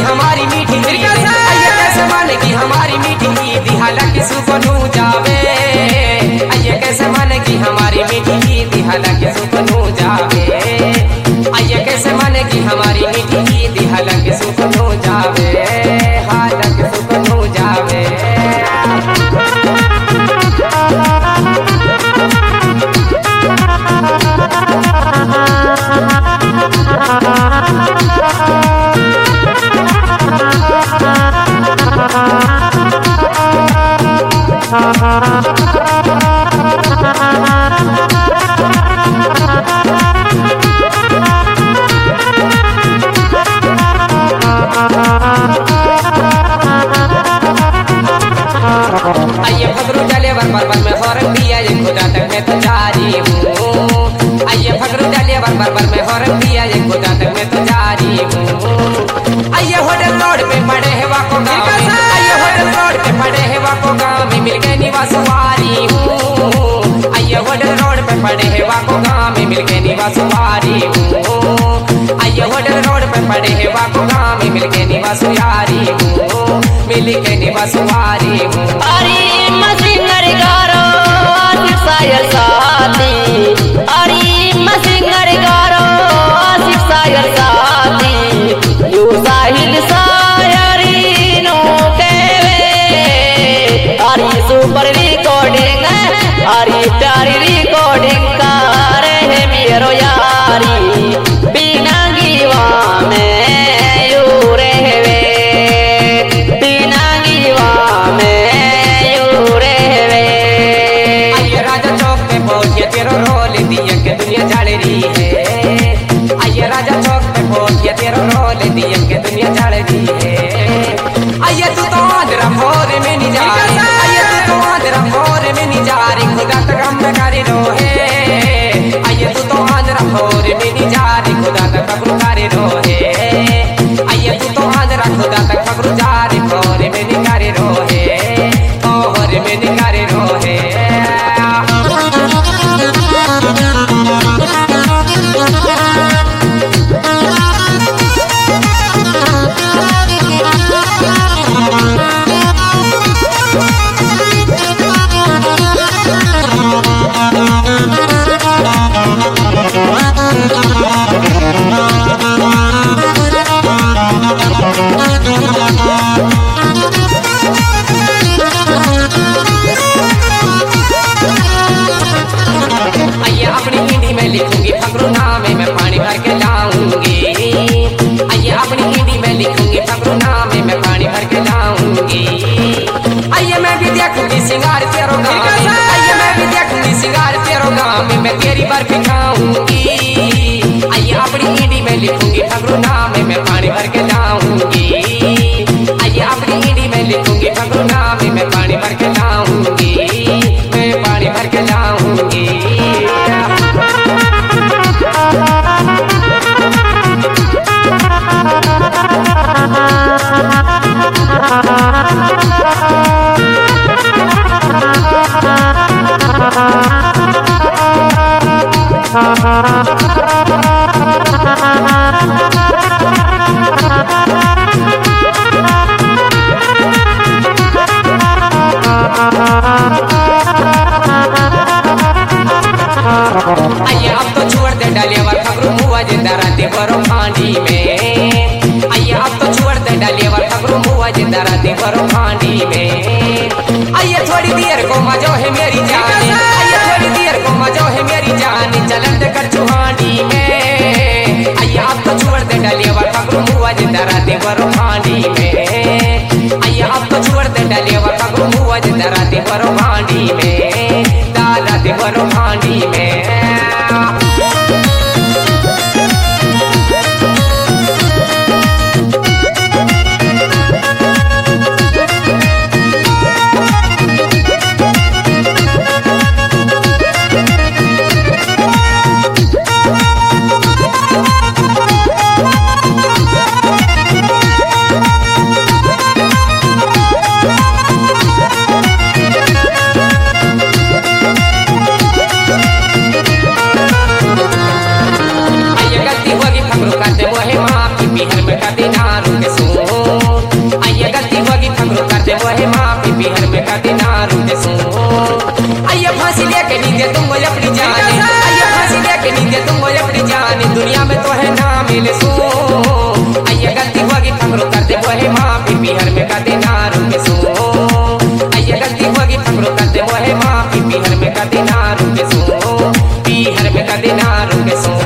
हमारी मीठी ईद आइए कैसे मानेगी हमारी मीठी ईद हालांकि सुकनू जावे आइए कैसे मानेगी हमारी मीठी ईद हालांकि सुकनू जावे आइए कैसे मानेगी हमारी मीठी ईद हालांकि सुकनू जावे हालांकि सुकनू जावे। आइए फगरू डाले बर में हॉर्न दिया ये खुदा तक मैं तो जारी हूँ आइए फगरू डाले बर में हॉर्न दिया ये खुदा तक मैं तो जारी हूँ। आइए होटल रोड पे पड़े है वाको गाँव में आइए होटल रोड पे पड़े है वाको गाँव में मिल गए निवासवारी हूँ आइए होटल रोड पे पड़े है वाको गाँव में मिल गए निवासवारी हूँ आइए होटल रोड पे पड़े है वाको गाँव में मिल गए निवासवारी हूँ मिल गए निवासवारी हूँ। अरे मसिंगर गारो आसिफ सायर साथी अरे मसिंगर गारो आसिफ सायर साथी यू साहिल सायरी नो केवे अरे सुपर रिकॉर्डिंग अरे प्यारी रिकॉर्डिंग करे है मेरो यारी बिना गीवा में यू रहवे बिना गीवा में यू रहवे। आइए राजा चौक पे पहुंचिए तेरो रोल दिया के दुनिया जाड़ रही है आइए राजा चौक पे पहुंचिए तेरो रोल दिया के दुनिया जाड़ रही है। आइए तू तो आंध्रा भोर में नहीं जा रही आइए तू तो आंध्रा भोर में नहीं जा रही खुदा तक हम करे रोहे आइए तू तो आंध्रा भोर में नहीं जा रही खुदा तक खबरू करे रोहे आइए तू तो आंध्रा खुदा तक खबरू जा रही भोर में नहीं करे रोहे भोर में नहीं करे रोहे। आइए अपनी हिंदी में लिखूंगी फकरू नाम में मैं पानी भर के लाऊंगी आइए अपनी हिंदी में लिखूंगी फकरू नाम में मैं पानी भर के लाऊंगी। आइए मैं भी देखूंगी सिंगार तेरो गाँव में आइए मैं भी देखूंगी सिंगार तेरो गाँव में मैं तेरी बर्फी खाऊंगी आइए अपनी हिंदी में लिखूंगी फकरू नाम में मैं पानी भर के लाऊंगी आइए अपनी हिंदी में लिखूंगी फकरू नाम में मैं पानी भर के लाऊंगी मैं पानी भर के लाऊंगी। आइए अब तो छोड़ दे डालिए वर खबरू मुआ जिंदा रहती बरो फांडी में आइए अब तो छोड़ दे डालिए वर खबरू मुआ जिंदा रहती बरो फांडी में। आइए थोड़ी देर को मजो है मेरी जान आइए थोड़ी देर को मजो है मेरी जान चलन दे कर चुहानी में आइए अब तो छोड़ दे डालिए वर खबरू मुआ जिंदा रहती बरो फांडी में आइए अब तो छोड़ दे डालिए वर खबरू मुआ जिंदा रहती बरो फांडी में दादा दे बरो फांडी में। मोहे माफी बिहार में का देना रुके सो आइया गलती होगी फकरो कर दे मोहे माफी बिहार में का देना रुके सो बिहार में का देना रुके सो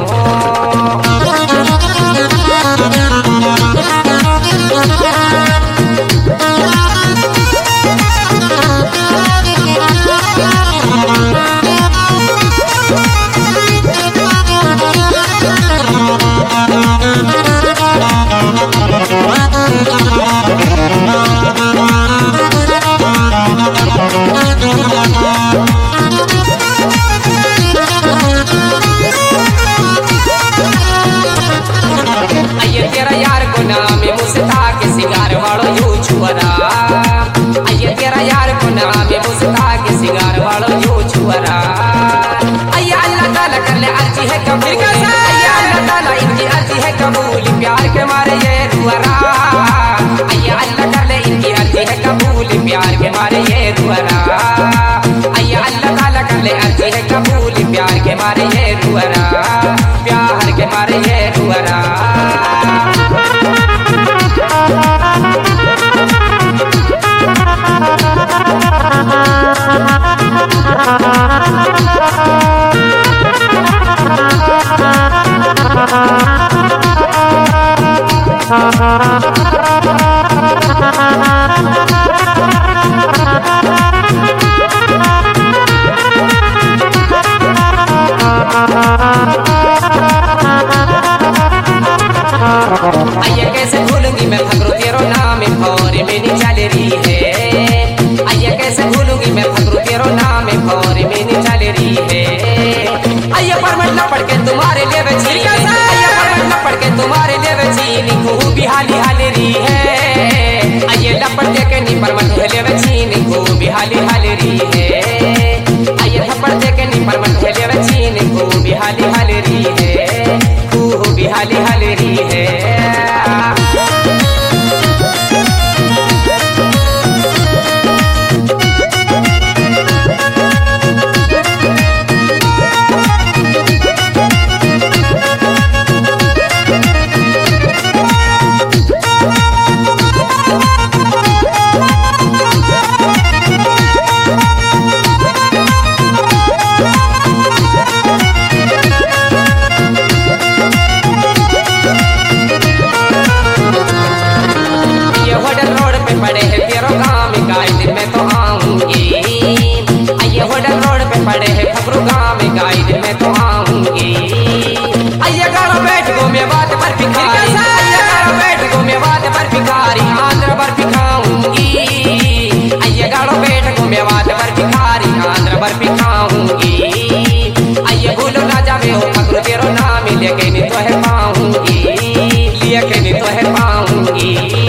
तेरा यार को नाम है मुस्ता के सिंगार वालो यू छुअरा आइए तेरा यार को नाम है मुस्ता के सिंगार वालो यू छुअरा आइया अल्लाह ताला कर ले अर्जी है कबूल आइया अल्लाह ताला इनकी अर्जी है कबूल प्यार के मारे ये रुअरा आइया अल्लाह कर ले इनकी अर्जी है कबूल प्यार के मारे ये रुअरा आइया अल्लाह ताला कर ले अर्जी है कबूल प्यार के मारे ये रुअरा प्यार के मारे ये रुअरा आइया कैसे भूलूंगी मैं फकरो तेरो नाम भौर में नी चल रही है आइया कैसे भूलूंगी मैं फकरो तेरो नाम भौर में नी चल रही है आइया परमट न पढ़ के तुम्हारे लिए बची आइया परमट न पढ़ के तुम्हारे लिए बची निको भी हाली हाल रही है आइया लपट दे के नी परमट ले बची निको भी हाली हाल रही है आइया थप्पड़ दे के नी परमट ले बची निको भी हाली हाल रही है तू भी हाली हाल रही है पड़े है फकरू गाँव में गाइड में तो आऊंगी आइया गाड़ो बैठ गो मैं बात पर भिखारी आइया गाड़ो बैठ गो मैं बात पर भिखारी आंध्र पर भिखाऊंगी आइया गाड़ो बैठ गो मैं बात पर भिखारी आंध्र पर भिखाऊंगी आइया भूलो ना जावे हो फकरू तेरो नाम लेके नहीं तो है पाऊंगी लेके नहीं तो है पाऊंगी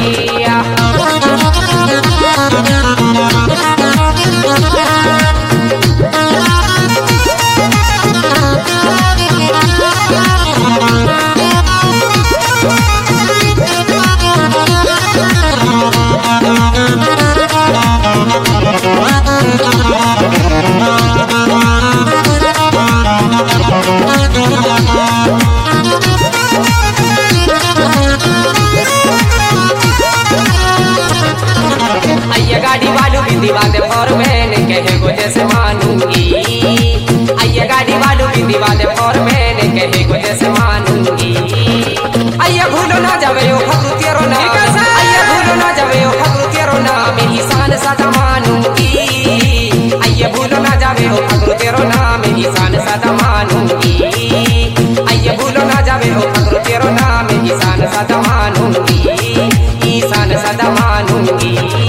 आइया गाड़ी वालों भी दीवार और मैंने कहे को जैसे मानूंगी आइया गाड़ी वालों भी दीवार और मैंने कहे को जैसे मानूंगी आइया भूलो ना जावे ओ फकरू तेरो नाम आइया भूलो ना जावे ओ फकरू तेरो नाम ईशान सदा मानूंगी आइया भूलो ना जावे ओ फकरू तेरो नाम ईशान सदा मानूंगी आइया भूलो ना जावे ओ फकरू तेरो नाम ईशान सदा मानूंगी ईशान सदा मानूंगी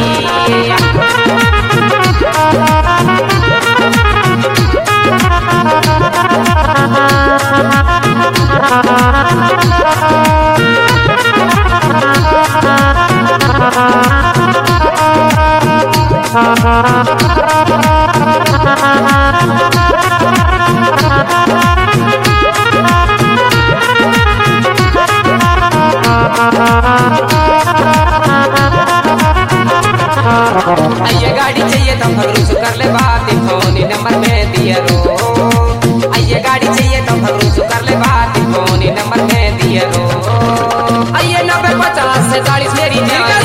आइए गाड़ी चाहिए तो भरोस कर ले बात फोन नंबर में दिया रो आइए गाड़ी चाहिए तो भरोस कर ले बात फोन नंबर में दिया रो आइए 90 50 40 मेरी जान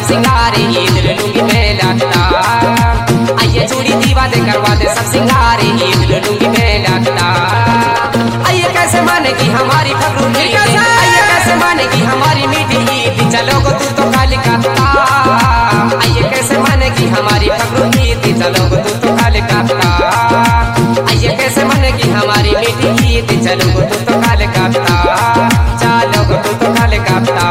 सिंगार ईद लुंगी में लगता। आइए चूड़ी दीवा दे करवा दे सब सिंगार ईद लुंगी में लगता। आइए कैसे मानेगी हमारी फगरू ईद, आइए कैसे मानेगी हमारी मीठी ईद, चलो गो तू तो काली करता। आइए कैसे मानेगी हमारी फगरू ईद, चलो गो तू तो काली करता। आइए कैसे मानेगी हमारी मीठी ईद, चलो गो तू तो काली करता। चलो गो तू तो काली करता।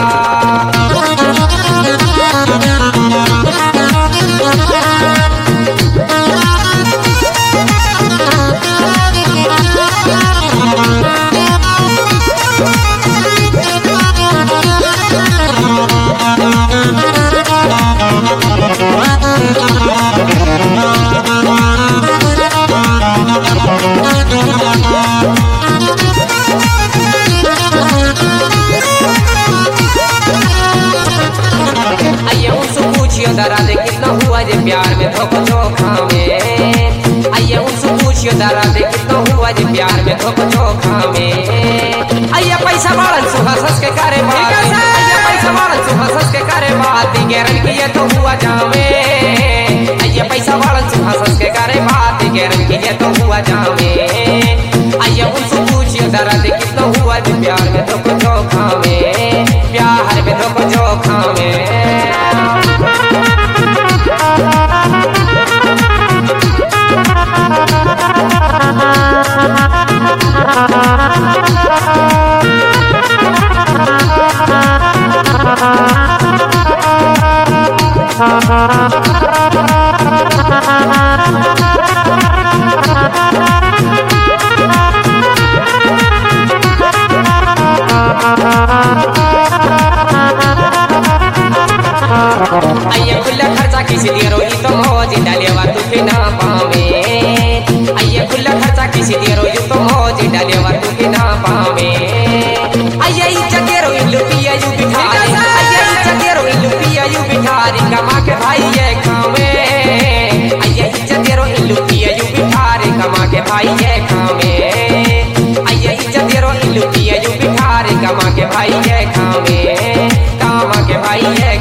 दरा दे कितना हुआ जे प्यार में धोखा चोखा में। आइए उनसे पूछियो दरा दे कितना हुआ जे प्यार में धोखा चोखा में। आइए पैसा वालन सुहास के करे बात, आइए पैसा वालन सुहास के करे बात, गैरन किए तो हुआ जावे। आइए पैसा वालन सुहास के करे बात, गैरन किए तो हुआ जावे। आइए उनसे पूछियो दरा दे कितना हुआ जे प्यार में धोखा चोखा में, प्यार में धोखा चोखा में। आइए खुला खर्चा किसी दिए रोई तो मौज डालेवा तू के ना पावे। आइए खुला खर्चा किसी दिए रोई तो मौज डालेवा तू के ना पावे। आइए इज्जत के रोई लुपिया यू बिठारी, आइए इज्जत के रोई लुपिया यू बिठारी, कमा के भाई ये खावे। आइए इज्जत के रोई लुपिया यू बिठारी, कमा के भाई ये खावे। आइए इज्जत के रोई लुपिया यू बिठारी, कमा के भाई ये खावे, कमा के भाई ये